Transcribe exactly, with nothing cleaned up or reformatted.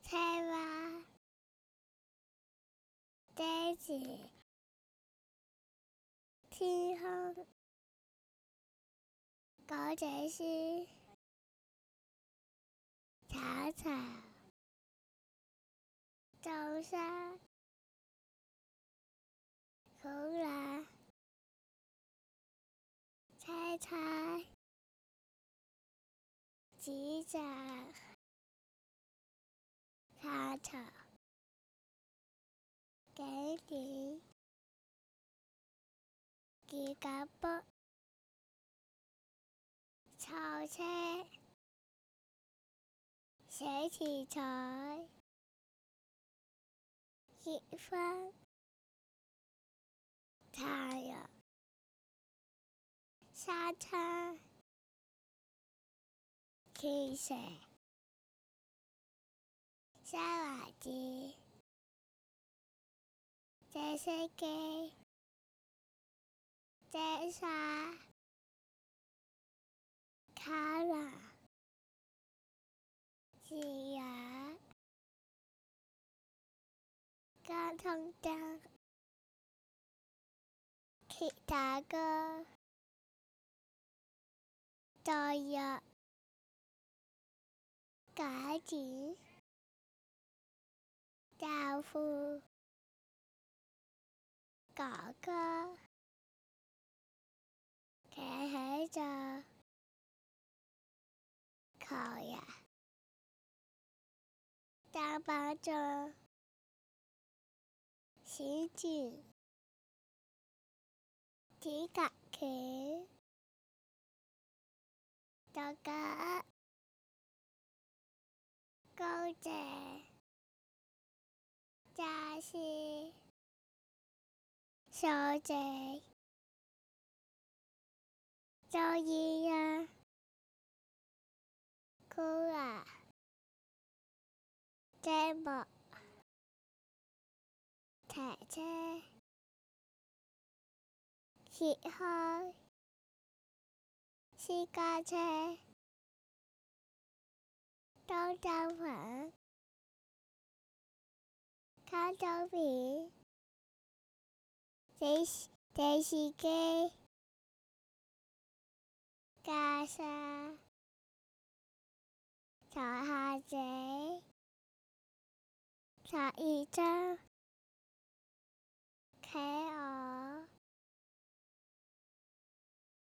菜花、袋子、天空、狗仔是草草、早上、红蓝、菜菜、鸡掌、草草、给你、鸡嘎巴、炒菜、水起菜、一饭、太阳、沙滩、汽水、沙瓦机、在飞机、在沙、卡拉、鸡鸭、高通灯、其他个都有，赶紧豆腐、狗狗、开黑着、烤鸭、大巴掌、西景、提卡克、大家、狗仔、炸西、小仔、周一呀、酷啊、这么、踩车、喜好、西瓜车、豆豆粉、烤豆皮、电视电视机、咖啡、小虾仔、小鱼章、开